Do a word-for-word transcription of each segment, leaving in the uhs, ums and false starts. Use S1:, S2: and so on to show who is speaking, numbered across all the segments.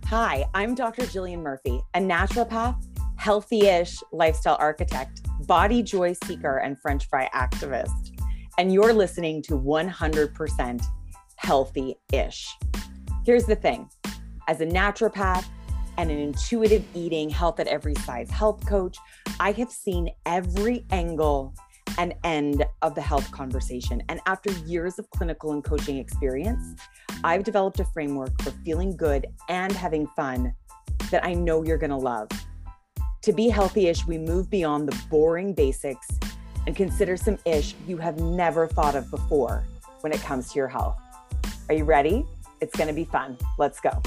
S1: Hi, I'm Doctor Jillian Murphy, a naturopath, healthy-ish lifestyle architect, body joy seeker, and French fry activist. And you're listening to one hundred percent healthy-ish. Here's the thing. As a naturopath and an intuitive eating, health at every size health coach, I have seen every angle and end of the health conversation. And after years of clinical and coaching experience, I've developed a framework for feeling good and having fun that I know you're going to love. To be healthy-ish, we move beyond the boring basics and consider some ish you have never thought of before when it comes to your health. Are you ready? It's going to be fun. Let's go.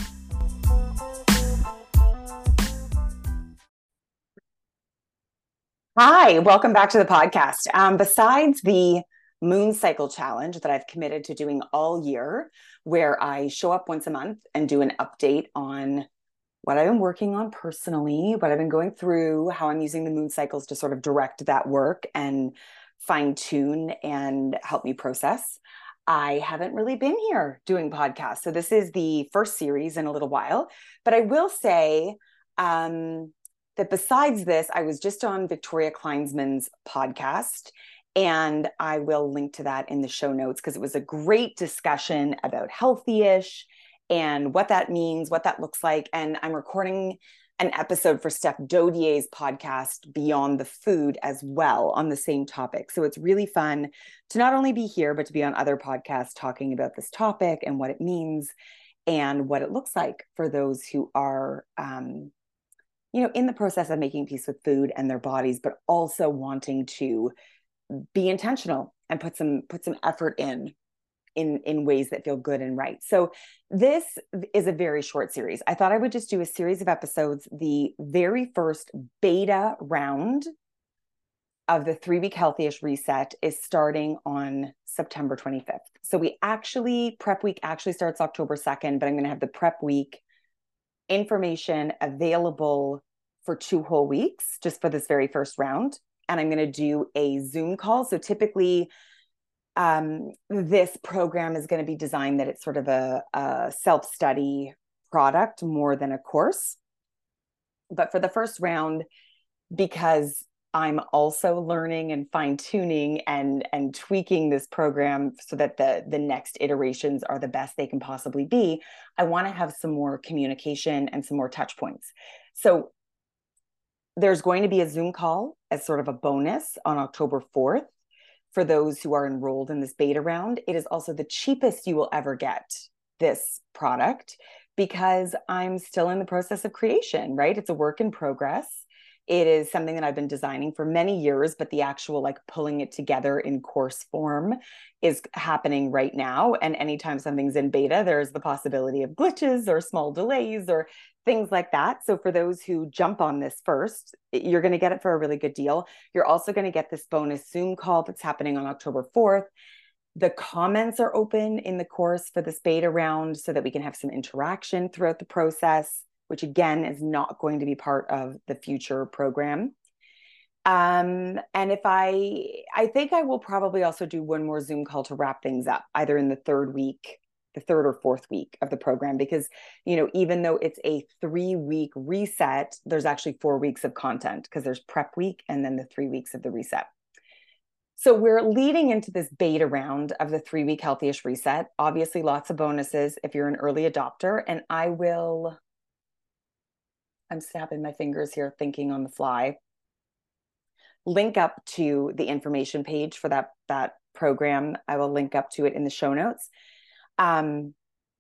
S1: Hi, welcome back to the podcast. Um, besides the Moon Cycle Challenge that I've committed to doing all year, where I show up once a month and do an update on what I've been working on personally, what I've been going through, how I'm using the moon cycles to sort of direct that work and fine tune and help me process. I haven't really been here doing podcasts. So this is the first series in a little while, but I will say, um, that besides this, I was just on Victoria Kleinsman's podcast, and I will link to that in the show notes because it was a great discussion about healthy-ish and what that means, what that looks like. And I'm recording an episode for Steph Dodier's podcast, Beyond the Food, as well on the same topic. So it's really fun to not only be here, but to be on other podcasts talking about this topic and what it means and what it looks like for those who are um, you know, in the process of making peace with food and their bodies, but also wanting to be intentional and put some put some effort in, in, in ways that feel good and right. So this is a very short series. I thought I would just do a series of episodes. The very first beta round of the three-week Healthy-ish reset is starting on September twenty-fifth. So we actually, prep week actually starts October second, but I'm going to have the prep week information available for two whole weeks just for this very first round. And I'm going to do a Zoom call. So typically um, this program is going to be designed that it's sort of a, a self-study product more than a course. But for the first round, because I'm also learning and fine-tuning and, and tweaking this program so that the, the next iterations are the best they can possibly be, I want to have some more communication and some more touch points. So there's going to be a Zoom call as sort of a bonus on October fourth for those who are enrolled in this beta round. It is also the cheapest you will ever get this product because I'm still in the process of creation, right? It's a work in progress. It is something that I've been designing for many years, but the actual like pulling it together in course form is happening right now. And anytime something's in beta, there's the possibility of glitches or small delays or things like that. So for those who jump on this first, you're going to get it for a really good deal. You're also going to get this bonus Zoom call that's happening on October fourth. The comments are open in the course for this beta round so that we can have some interaction throughout the process, which again is not going to be part of the future program. Um, and if I, I think I will probably also do one more Zoom call to wrap things up, either in the third week, the third or fourth week of the program, because, you know, even though it's a three week reset, there's actually four weeks of content because there's prep week and then the three weeks of the reset. So we're leading into this beta round of the three-week Healthy-ish reset. Obviously, lots of bonuses if you're an early adopter. And I will, I'm snapping my fingers here, thinking on the fly, link up to the information page for that, that program. I will link up to it in the show notes. Um,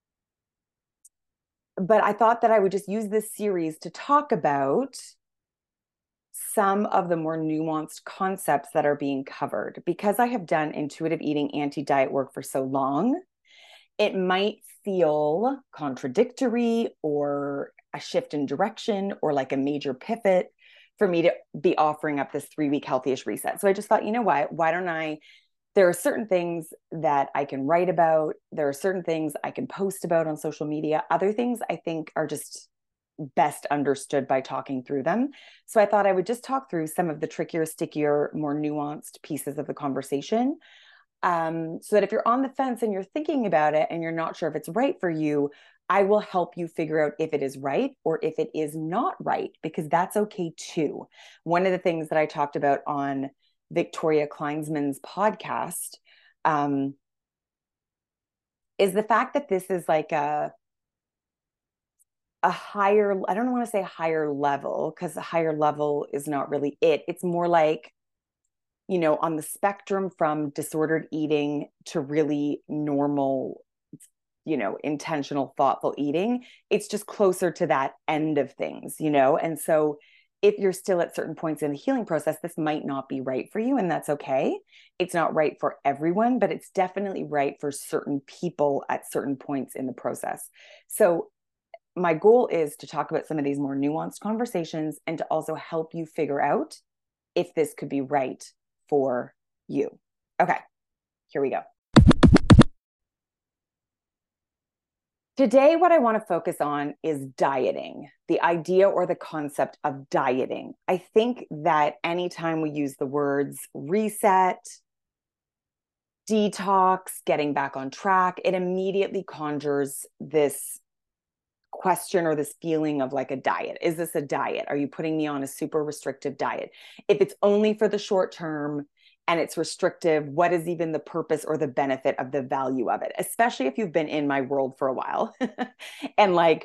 S1: but I thought that I would just use this series to talk about some of the more nuanced concepts that are being covered. Because I have done intuitive eating anti-diet work for so long, it might feel contradictory or a shift in direction or like a major pivot for me to be offering up this three-week Healthy-ish reset. So I just thought, you know what, why don't I, there are certain things that I can write about. There are certain things I can post about on social media. Other things I think are just best understood by talking through them. So I thought I would just talk through some of the trickier, stickier, more nuanced pieces of the conversation. Um, so that if you're on the fence and you're thinking about it and you're not sure if it's right for you, I will help you figure out if it is right or if it is not right, because that's okay too. One of the things that I talked about on Victoria Kleinsman's podcast um, is the fact that this is like a a higher, I don't want to say higher level, because a higher level is not really it. It's more like, you know, on the spectrum from disordered eating to really normal, you know, intentional, thoughtful eating. It's just closer to that end of things, you know? And so if you're still at certain points in the healing process, this might not be right for you, and that's okay. It's not right for everyone, but it's definitely right for certain people at certain points in the process. So my goal is to talk about some of these more nuanced conversations and to also help you figure out if this could be right for you. Okay, here we go. Today, what I want to focus on is dieting, the idea or the concept of dieting. I think that anytime we use the words reset, detox, getting back on track, it immediately conjures this question or this feeling of like a diet. Is this a diet? Are you putting me on a super restrictive diet? If it's only for the short term and it's restrictive, what is even the purpose or the benefit of the value of it? Especially if you've been in my world for a while and like,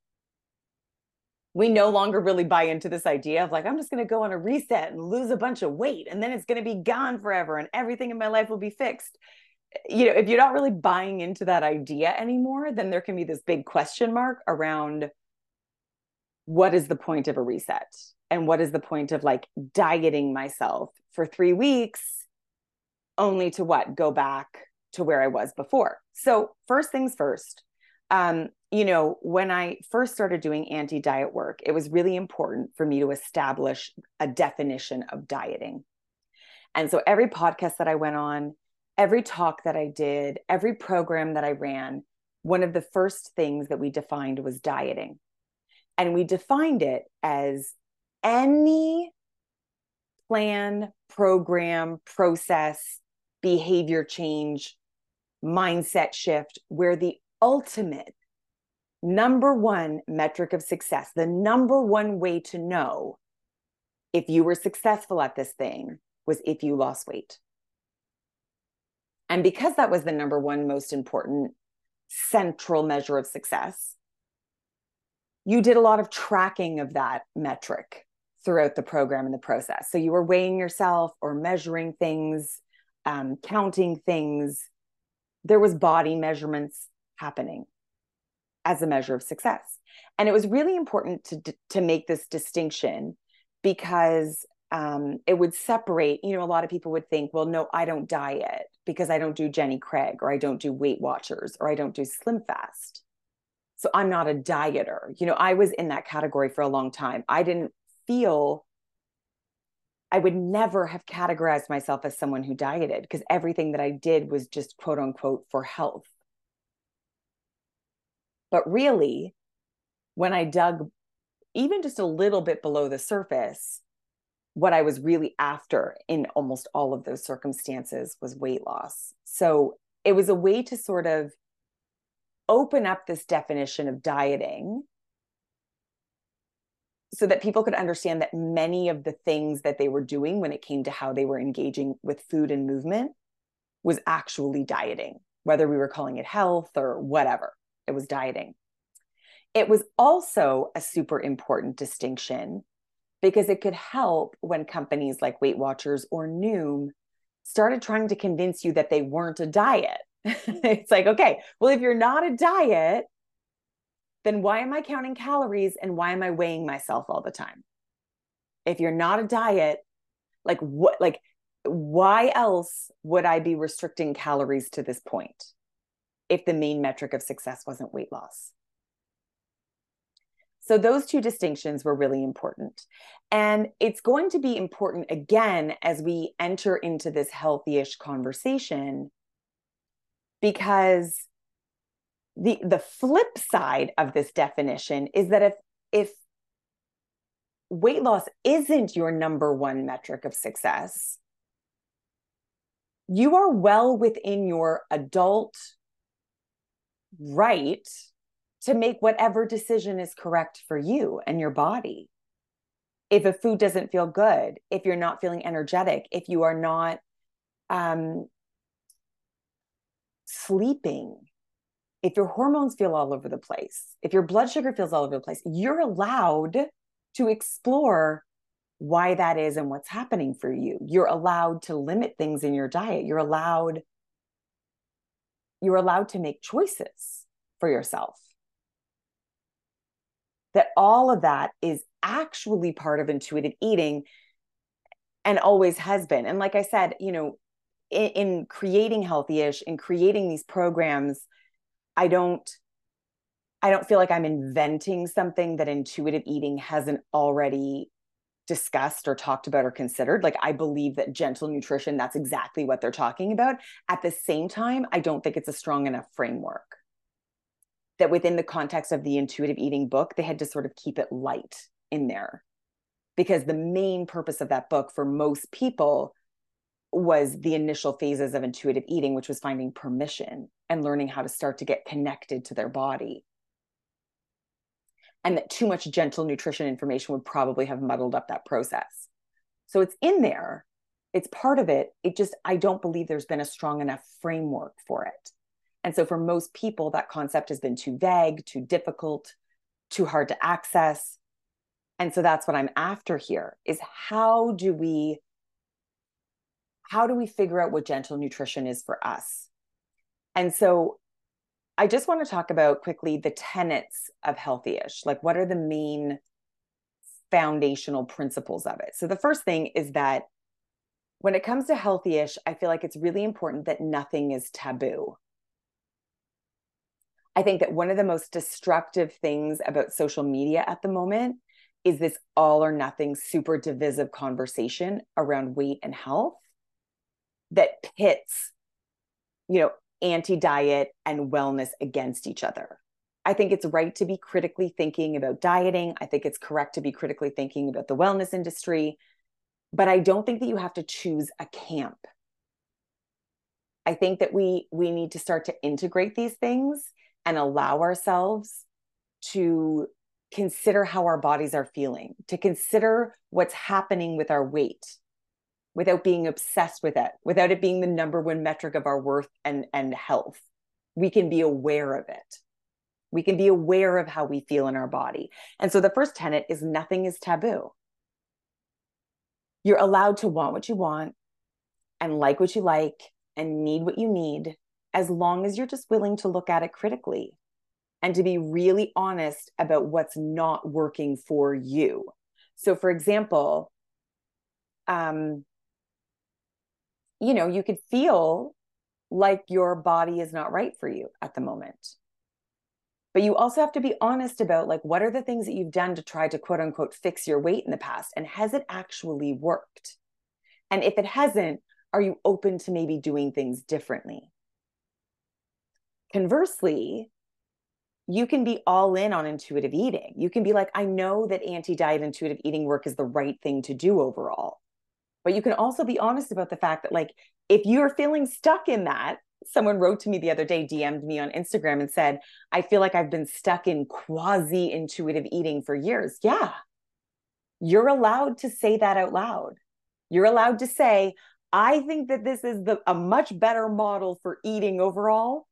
S1: we no longer really buy into this idea of like, I'm just going to go on a reset and lose a bunch of weight and then it's going to be gone forever and everything in my life will be fixed. You know, if you're not really buying into that idea anymore, then there can be this big question mark around what is the point of a reset and what is the point of like dieting myself for three weeks only to what? Go back to where I was before. So first things first, um, you know, when I first started doing anti-diet work, it was really important for me to establish a definition of dieting. And so every podcast that I went on, every talk that I did, every program that I ran, one of the first things that we defined was dieting. And we defined it as any plan, program, process, behavior change, mindset shift, where the ultimate number one metric of success, the number one way to know if you were successful at this thing was if you lost weight. And because that was the number one most important central measure of success, you did a lot of tracking of that metric throughout the program and the process. So you were weighing yourself or measuring things, um, counting things. There was body measurements happening as a measure of success. And it was really important to, to make this distinction because um, it would separate, you know, a lot of people would think, well, no, I don't diet because I don't do Jenny Craig, or I don't do Weight Watchers, or I don't do Slim Fast. So I'm not a dieter. You know, I was in that category for a long time. I didn't feel, I would never have categorized myself as someone who dieted because everything that I did was just quote unquote for health. But really, when I dug even just a little bit below the surface, what I was really after in almost all of those circumstances was weight loss. So it was a way to sort of open up this definition of dieting so that people could understand that many of the things that they were doing when it came to how they were engaging with food and movement was actually dieting, whether we were calling it health or whatever, it was dieting. It was also a super important distinction because it could help when companies like Weight Watchers or Noom started trying to convince you that they weren't a diet. It's like, okay, well, if you're not a diet, then why am I counting calories and why am I weighing myself all the time? If you're not a diet, like what, like, why else would I be restricting calories to this point if the main metric of success wasn't weight loss? So those two distinctions were really important. And it's going to be important again as we enter into this healthy-ish conversation, because the, the flip side of this definition is that if, if weight loss isn't your number one metric of success, you are well within your adult right to make whatever decision is correct for you and your body. If a food doesn't feel good, if you're not feeling energetic, if you are not um, sleeping, if your hormones feel all over the place, if your blood sugar feels all over the place, you're allowed to explore why that is and what's happening for you. You're allowed to limit things in your diet. You're allowed, you're allowed to make choices for yourself. That all of that is actually part of intuitive eating and always has been. And like I said, you know, in, in creating Healthyish, in creating these programs, I don't, I don't feel like I'm inventing something that intuitive eating hasn't already discussed or talked about or considered. Like, I believe that gentle nutrition, that's exactly what they're talking about. At the same time, I don't think it's a strong enough framework. That within the context of the intuitive eating book, they had to sort of keep it light in there. Because the main purpose of that book for most people was the initial phases of intuitive eating, which was finding permission and learning how to start to get connected to their body. And that too much gentle nutrition information would probably have muddled up that process. So it's in there. It's part of it. It just, I don't believe there's been a strong enough framework for it. And so for most people, that concept has been too vague, too difficult, too hard to access. And so that's what I'm after here is how do we, how do we figure out what gentle nutrition is for us? And so I just want to talk about quickly the tenets of Healthyish. Like, what are the main foundational principles of it? So the first thing is that when it comes to Healthyish, I feel like it's really important that nothing is taboo. I think that one of the most destructive things about social media at the moment is this all or nothing, super divisive conversation around weight and health that pits, you know, anti-diet and wellness against each other. I think it's right to be critically thinking about dieting. I think it's correct to be critically thinking about the wellness industry, but I don't think that you have to choose a camp. I think that we we need to start to integrate these things and allow ourselves to consider how our bodies are feeling, to consider what's happening with our weight without being obsessed with it, without it being the number one metric of our worth and, and health. We can be aware of it. We can be aware of how we feel in our body. And so the first tenet is nothing is taboo. You're allowed to want what you want and like what you like and need what you need, as long as you're just willing to look at it critically and to be really honest about what's not working for you. So for example, um, you know, you could feel like your body is not right for you at the moment. But you also have to be honest about, like, what are the things that you've done to try to quote unquote fix your weight in the past? And has it actually worked? And if it hasn't, are you open to maybe doing things differently? Conversely, you can be all in on intuitive eating. You can be like, I know that anti-diet intuitive eating work is the right thing to do overall. But you can also be honest about the fact that, like, if you're feeling stuck in that, someone wrote to me the other day, D M'd me on Instagram and said, I feel like I've been stuck in quasi-intuitive eating for years. Yeah, you're allowed to say that out loud. You're allowed to say, I think that this is the, a much better model for eating overall.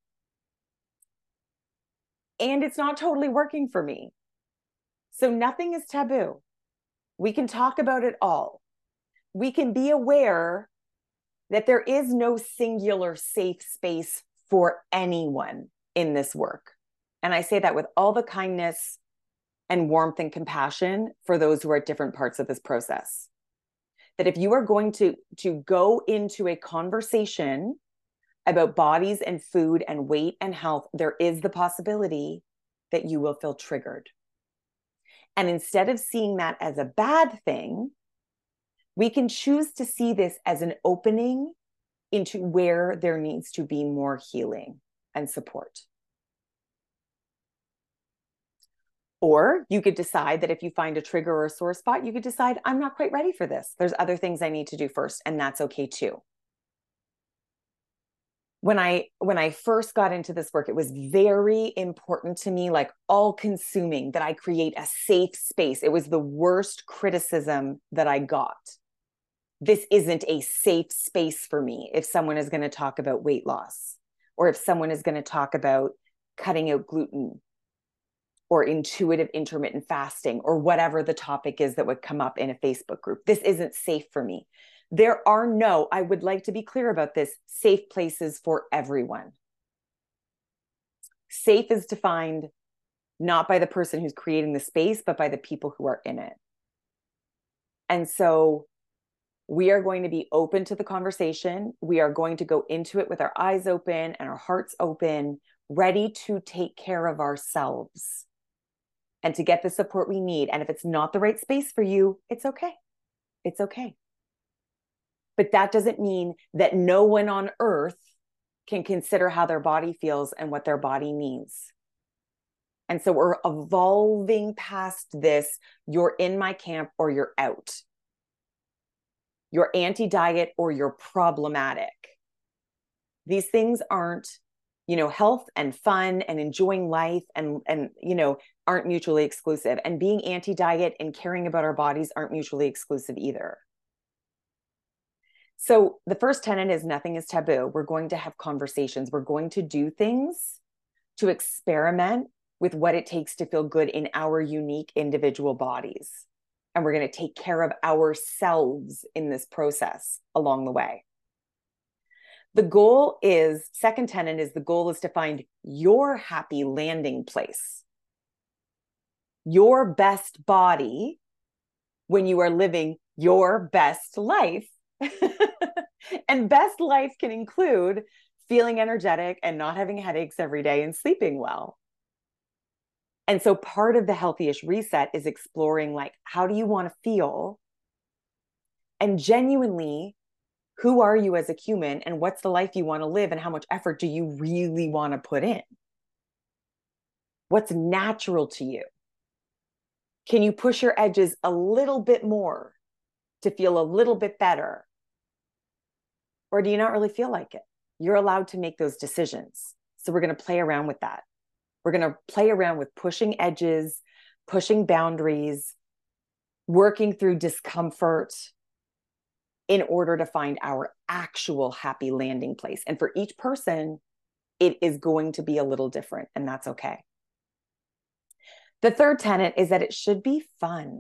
S1: And it's not totally working for me. So nothing is taboo. We can talk about it all. We can be aware that there is no singular safe space for anyone in this work. And I say that with all the kindness and warmth and compassion for those who are at different parts of this process. That if you are going to, to go into a conversation about bodies and food and weight and health, there is the possibility that you will feel triggered. And instead of seeing that as a bad thing, we can choose to see this as an opening into where there needs to be more healing and support. Or you could decide that if you find a trigger or a sore spot, you could decide, I'm not quite ready for this. There's other things I need to do first, and that's okay too. when I when I first got into this work, it was very important to me, like all consuming, that I create a safe space. It was the worst criticism that I got. This isn't a safe space for me if someone is going to talk about weight loss, or if someone is going to talk about cutting out gluten or intuitive intermittent fasting, or whatever the topic is that would come up in a Facebook group. This isn't safe for me. There are no, I would like to be clear about this, safe places for everyone. Safe is defined not by the person who's creating the space, but by the people who are in it. And so we are going to be open to the conversation. We are going to go into it with our eyes open and our hearts open, ready to take care of ourselves and to get the support we need. And if it's not the right space for you, it's okay. It's okay. But that doesn't mean that no one on earth can consider how their body feels and what their body needs. And so we're evolving past this, you're in my camp or you're out. You're anti-diet or you're problematic. These things aren't, you know, health and fun and enjoying life and, and, you know, aren't mutually exclusive. And being anti-diet and caring about our bodies aren't mutually exclusive either. So the first tenet is nothing is taboo. We're going to have conversations. We're going to do things to experiment with what it takes to feel good in our unique individual bodies. And we're going to take care of ourselves in this process along the way. The goal is, second tenet is the goal is to find your happy landing place. Your best body when you are living your best life. And best life can include feeling energetic and not having headaches every day and sleeping well. And so part of the Healthy-ish reset is exploring, like, how do you want to feel? And genuinely, who are you as a human, and what's the life you want to live, and how much effort do you really want to put in? What's natural to you? Can you push your edges a little bit more to feel a little bit better? Or do you not really feel like it? You're allowed to make those decisions. So we're going to play around with that. We're going to play around with pushing edges, pushing boundaries, working through discomfort in order to find our actual happy landing place. And for each person, it is going to be a little different, and that's okay. The third tenet is that it should be fun.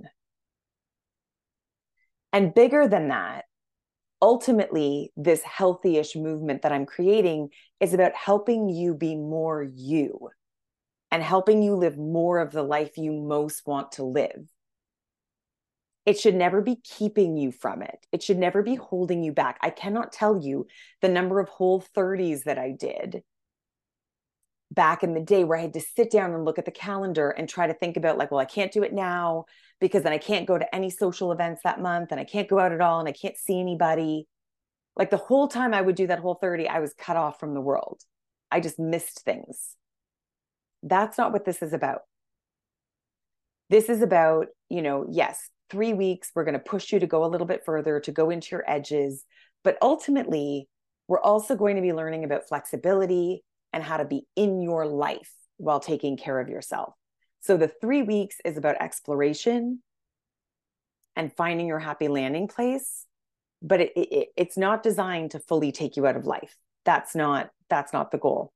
S1: And bigger than that, ultimately, this Healthy-ish movement that I'm creating is about helping you be more you and helping you live more of the life you most want to live. It should never be keeping you from it. It should never be holding you back. I cannot tell you the number of Whole thirties that I did back in the day where I had to sit down and look at the calendar and try to think about, like, well, I can't do it now because then I can't go to any social events that month and I can't go out at all and I can't see anybody. Like, the whole time I would do that Whole thirty, I was cut off from the world. I just missed things. That's not what this is about. This is about, you know, yes, three weeks, we're going to push you to go a little bit further, to go into your edges. But ultimately, we're also going to be learning about flexibility and how to be in your life while taking care of yourself. So the three weeks is about exploration and finding your happy landing place, but it, it, it's not designed to fully take you out of life. That's not, that's not the goal.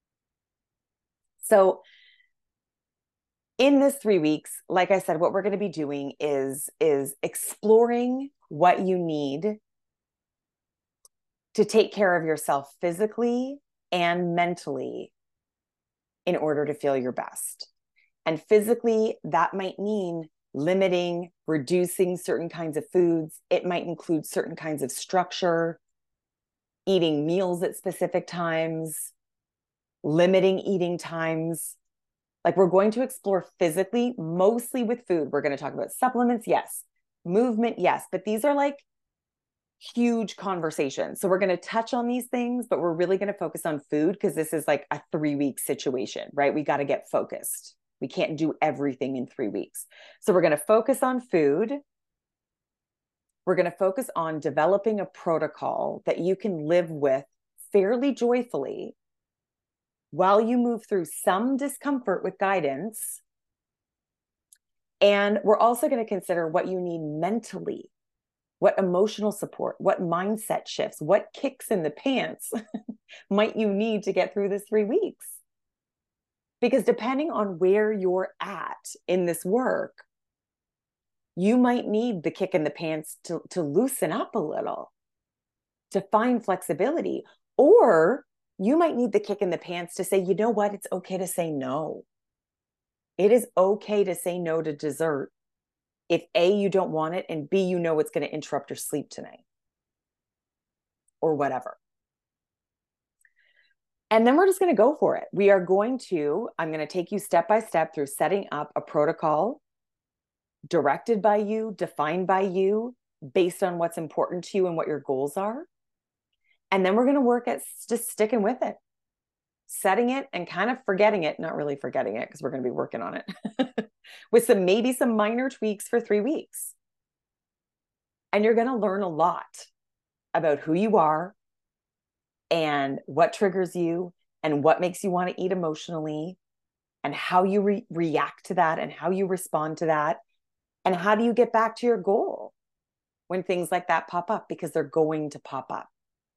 S1: So in this three weeks, like I said, what we're going to be doing is, is exploring what you need to take care of yourself physically and mentally in order to feel your best. And physically, that might mean limiting, reducing certain kinds of foods. It might include certain kinds of structure, eating meals at specific times, limiting eating times. Like, we're going to explore physically, mostly with food. We're going to talk about supplements, yes. Movement, yes. But these are like huge conversations. So we're going to touch on these things, but we're really going to focus on food because this is like a three-week situation, right? We got to get focused. We can't do everything in three weeks. So we're going to focus on food. We're going to focus on developing a protocol that you can live with fairly joyfully while you move through some discomfort with guidance. And we're also going to consider what you need mentally, what emotional support, what mindset shifts, what kicks in the pants might you need to get through this three weeks. Because depending on where you're at in this work, you might need the kick in the pants to, to loosen up a little, to find flexibility. Or you might need the kick in the pants to say, you know what, it's okay to say no. It is okay to say no to dessert if A, you don't want it, and B, you know it's going to interrupt your sleep tonight or whatever. And then we're just going to go for it. We are going to, I'm going to take you step by step through setting up a protocol directed by you, defined by you, based on what's important to you and what your goals are. And then we're going to work at just sticking with it, setting it and kind of forgetting it, not really forgetting it because we're going to be working on it with some, maybe some minor tweaks for three weeks. And you're going to learn a lot about who you are and what triggers you and what makes you want to eat emotionally and how you re- react to that and how you respond to that. And how do you get back to your goal when things like that pop up, because they're going to pop up.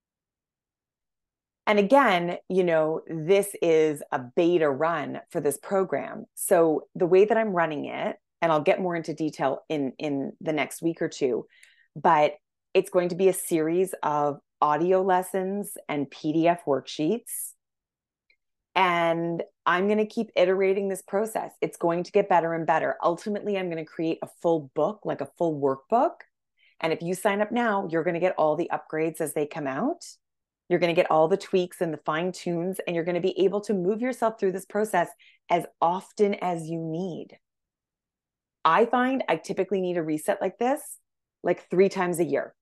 S1: And again, you know, this is a beta run for this program. So the way that I'm running it, and I'll get more into detail in, in the next week or two, but it's going to be a series of audio lessons and P D F worksheets. And I'm going to keep iterating this process. It's going to get better and better. Ultimately, I'm going to create a full book, like a full workbook. And if you sign up now, you're going to get all the upgrades as they come out. You're going to get all the tweaks and the fine tunes, and you're going to be able to move yourself through this process as often as you need. I find I typically need a reset like this, like three times a year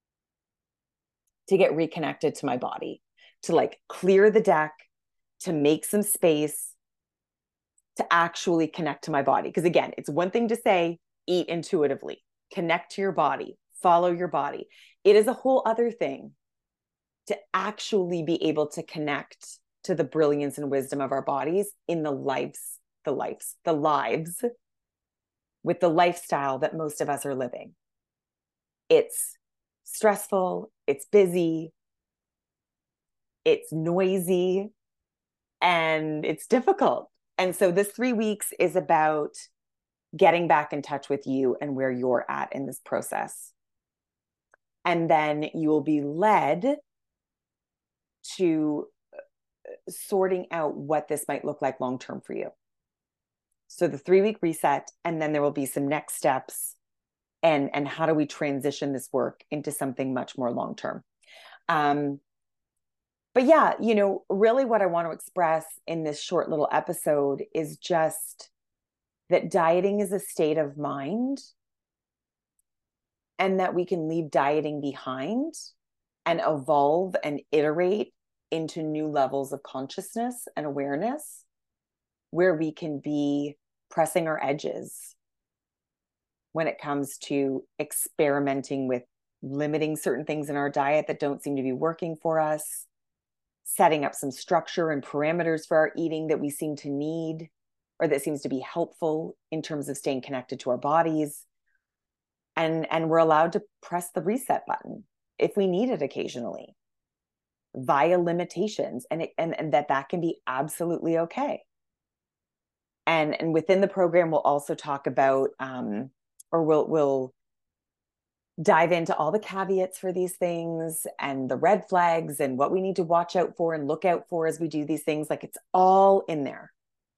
S1: to get reconnected to my body, to like clear the deck, to make some space, to actually connect to my body. Because again, it's one thing to say, eat intuitively, connect to your body, follow your body. It is a whole other thing to actually be able to connect to the brilliance and wisdom of our bodies in the lives, the lives, the lives with the lifestyle that most of us are living. It's stressful, it's busy, it's noisy, and it's difficult. And so this three weeks is about getting back in touch with you and where you're at in this process. And then you will be led to sorting out what this might look like long-term for you. So the three-week reset, and then there will be some next steps and, and how do we transition this work into something much more long-term. Um, but yeah, you know, really what I want to express in this short little episode is just that dieting is a state of mind, and that we can leave dieting behind and evolve and iterate into new levels of consciousness and awareness where we can be pressing our edges when it comes to experimenting with limiting certain things in our diet that don't seem to be working for us, setting up some structure and parameters for our eating that we seem to need or that seems to be helpful in terms of staying connected to our bodies. And, and we're allowed to press the reset button if we need it occasionally via limitations, and, it, and, and that that can be absolutely okay. And, and within the program, we'll also talk about, um, or we'll, we'll dive into all the caveats for these things and the red flags and what we need to watch out for and look out for as we do these things. Like, it's all in there.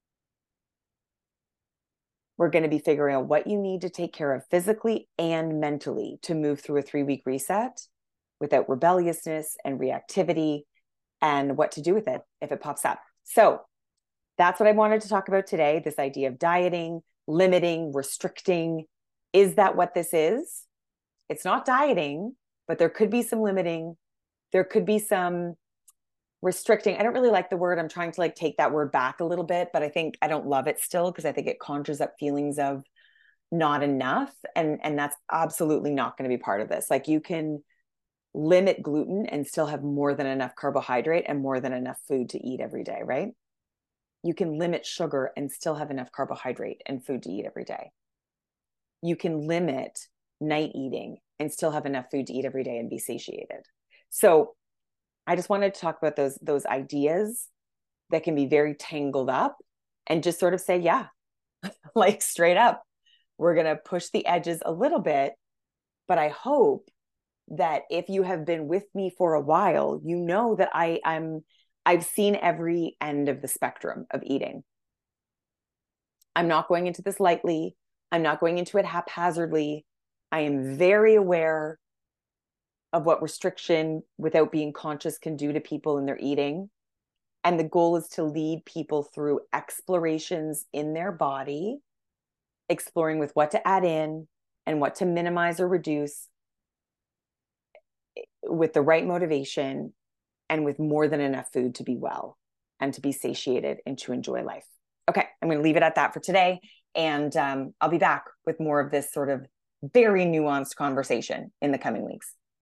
S1: We're going to be figuring out what you need to take care of physically and mentally to move through a three-week reset without rebelliousness and reactivity, and what to do with it if it pops up. So that's what I wanted to talk about today, this idea of dieting, limiting, restricting. Is that what this is? It's not dieting, but there could be some limiting. There could be some restricting. I don't really like the word. I'm trying to like take that word back a little bit, but I think I don't love it still because I think it conjures up feelings of not enough. And, and that's absolutely not going to be part of this. Like, you can limit gluten and still have more than enough carbohydrate and more than enough food to eat every day, right? You can limit sugar and still have enough carbohydrate and food to eat every day. You can limit night eating and still have enough food to eat every day and be satiated. So I just wanted to talk about those, those ideas that can be very tangled up and just sort of say, yeah, like straight up, we're going to push the edges a little bit. But I hope that if you have been with me for a while, you know that I, I'm, I've seen every end of the spectrum of eating. I'm not going into this lightly. I'm not going into it haphazardly. I am very aware of what restriction without being conscious can do to people in their eating. And the goal is to lead people through explorations in their body, exploring with what to add in and what to minimize or reduce with the right motivation and with more than enough food to be well and to be satiated and to enjoy life. Okay, I'm going to leave it at that for today. And um, I'll be back with more of this sort of very nuanced conversation in the coming weeks.